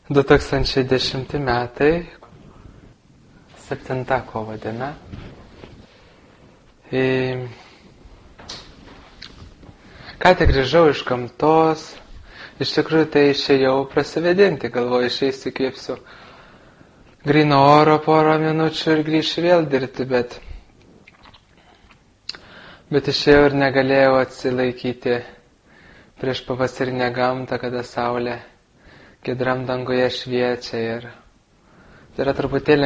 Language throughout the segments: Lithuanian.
2010 metai, 7 kovo diena. Ką tik grįžau iš gamtos, iš tikrųjų tai išėjau prasivedinti, galvoju, išeisiu, įkvėpsiu gryno oro porą minučių ir grįšiu vėl dirbti, bet išėjau ir negalėjau atsilaikyti prieš pavasarinę gamtą, kada saulė giedram danguje šviečia ir tai yra truputėlį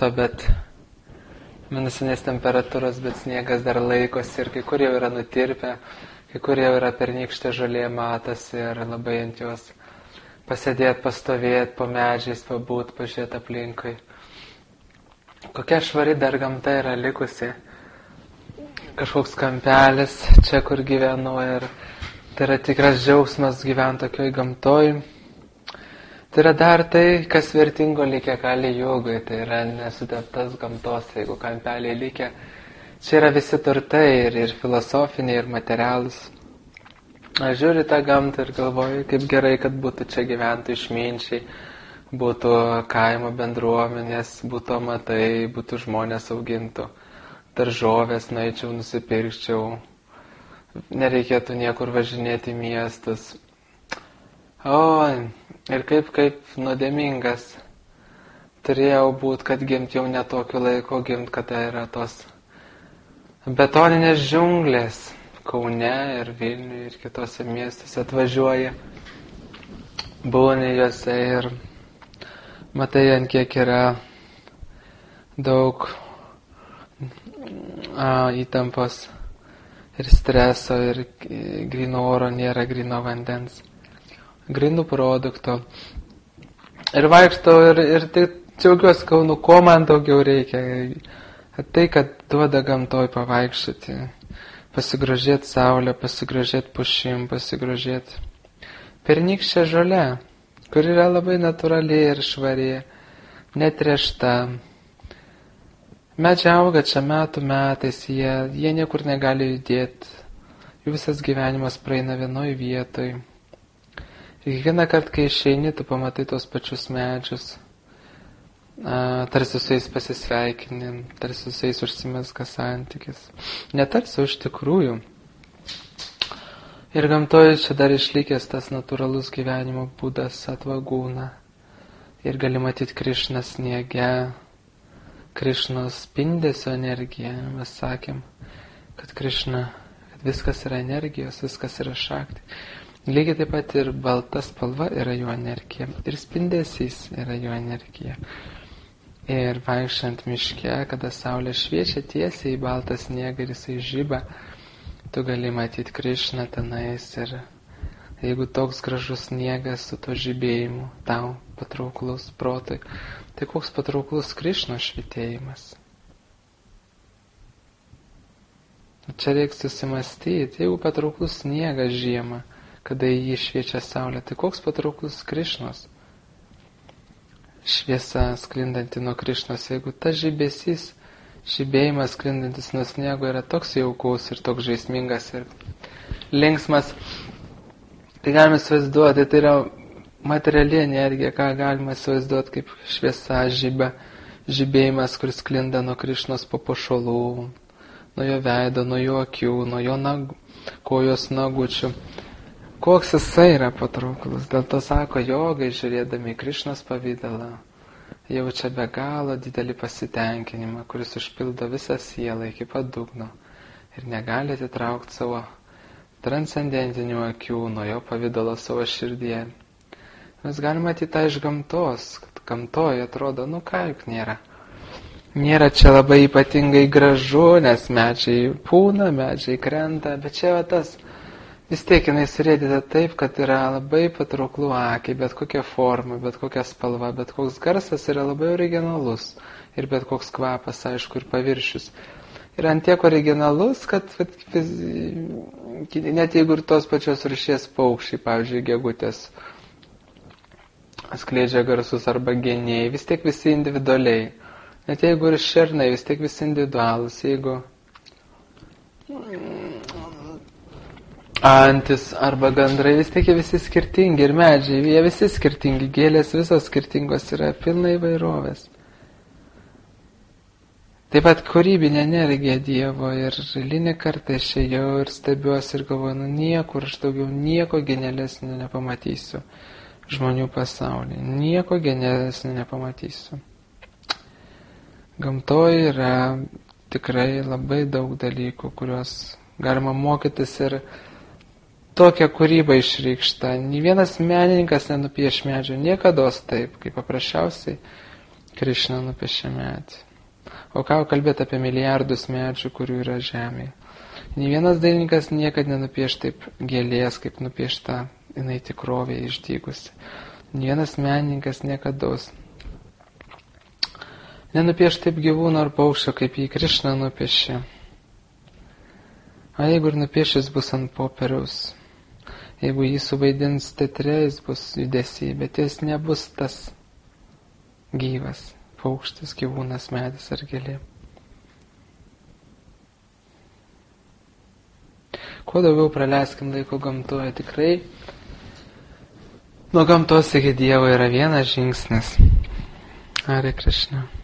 minusinės temperatūros, bet sniegas dar laikosi ir kai kur jau yra nutirpę, kai kur jau yra pernykštė žolė matosi ir labai ant jos pasėdėti, pastovėti, po medžiais, pabūt, pažiūrėti aplinkui. Kokia švari dar gamta yra likusi, kažkoks kampelis čia, kur gyvenu ir tai yra tikras džiaugsmas gyventi tokioj gamtoj. Tai yra dar tai, kas vertingo likę Kali Jugai, tai yra nesuteptas gamtos, jeigu kampeliai likę. Čia yra visi turtai ir filosofiniai, ir materialūs. Aš žiūriu tą gamtą ir galvoju, kaip gerai, kad būtų čia gyventų išminčiai, būtų kaimo bendruomenės, būtų amatai, būtų žmonės augintų, daržovės, nueičiau, nusipirkčiau, nereikėtų niekur važinėti į miestus. Ir kaip nuodėmingas turėjau būt, kad gimt jau netokiu laiku, gimt, kada yra tos betoninės džiunglės Kaune ir Vilniuje ir kitose miestuose atvažiuoji, būni juose ir matai, ant kiek yra daug įtampos ir streso ir gryno oro nėra, gryno vandens, grynų produktų. Ir vaikštau ir tai džiaugiuosi Kaunu, ko man daugiau reikia. Tai, kad duoda gamtoj pavaikščioti, pasigrožėti saulę, pasigrožėti pušim, pasigrožėti pernykščią žolę, kur yra labai natūrali ir švari, netrešta. Medžiai auga čia metų metais, jie niekur negali judėti, jų visas gyvenimas praeina vienoj vietoj. Ir kiekvieną kartą, kai išeini, tu pamatai tos pačius medžius, tarsi su jais pasisveikini, tarsi su jais užsimezga santykis. Netarsi iš tikrųjų. Ir gamtoje čia dar išlikęs tas natūralus gyvenimo būdas atvagūna. Ir gali matyti Krišną sniege, Krišnos spindesio energiją. Mes sakėm, kad Krišna, kad viskas yra energijos, viskas yra šakti. Lygiai taip pat ir balta spalva yra jo energija, ir spindesys yra jo energija. Ir vaikščiant miške, kada saulė šviečia tiesiai į baltą sniegą ir jisai žiba, tu gali matyti Krišną tenais. Ir jeigu toks gražus sniegas su to žibėjimu tau patrauklus protui, tai koks patrauklus Krišnos švitėjimas. Čia reikia susimastyti, jeigu patrauklus sniegas žiemą, kada į jį šviečia saulė, tai koks patrauklus Krišnos šviesa sklindanti nuo Krišnos. Jeigu tas žibesys, žibėjimas sklindantis nuo sniego yra toks jaukus ir toks žaismingas ir linksmas, tai galime įsivaizduoti, tai yra materiali energija, ką galima įsivaizduoti kaip šviesa žibė, žibėjimas, kuris sklinda nuo Krišnos papuošalų, nuo jo veido, nuo jo akių, nuo jo kojos nagučių. Koks jisai yra patrauklus. Dėl to sako, jogai žiūrėdami Krišnos pavydalą jaučia be galo didelį pasitenkinimą, kuris užpildo visą sielą iki pat dugno ir negali atitraukti savo transcendentinių akių nuo jo pavydalo savo širdyje. Mes galime matyti tą iš gamtos, kad gamtoje atrodo, juk nėra. Nėra čia labai ypatingai gražu, nes medžiai pūna, medžiai krenta, bet čia tas vis tiek jinai surėdyta taip, kad yra labai patrauklų akiai, bet kokia forma, bet kokia spalva, bet koks garsas yra labai originalus ir bet koks kvapas, aišku, ir paviršius. Ir ant tiek originalus, kad net jeigu ir tos pačios rūšies paukščiai, pavyzdžiui, gegutės, skleidžia garsus arba geniai, vis tiek visi individualiai. Net jeigu ir šernai, vis tiek visi individualus. Jeigu antis arba gandrai, vis tiek jie visi skirtingi ir medžiai, jie visi skirtingi, gėlės visos skirtingos yra, pilna įvairovės. Taip pat kūrybinė energija Dievo ir eilinį kartą išėjau ir stebiuosi ir galvoju, niekur aš daugiau nieko genialesnio nepamatysiu žmonių pasaulyje, nieko genialesnio nepamatysiu. Gamtoje yra tikrai labai daug dalykų, kuriuos galima mokytis ir tokia kūryba išreikšta. Nė vienas menininkas nenupieš medžio, niekados taip, kaip paprasčiausiai Krišna nupiešė medį. O ką kalbėti apie milijardus medžių, kurių yra žemėje. Nė vienas dailininkas niekad nenupieš taip gėlės, kaip nupiešta jinai tikrovėje išdygusi. Nė vienas menininkas niekados nenupieš taip gyvūno ar paukščio, kaip jį Krišna nupiešė. O jeigu ir nupiešęs bus ant popieriaus, jeigu jį suvaidins teatre, jis bus judesiai, bet jis nebus tas gyvas paukštis, gyvūnas, medis ar gėlė. Kuo daugiau praleiskim laiko gamtoje, tikrai nuo gamtos iki Dievo yra vienas žingsnis. Hare Krishna.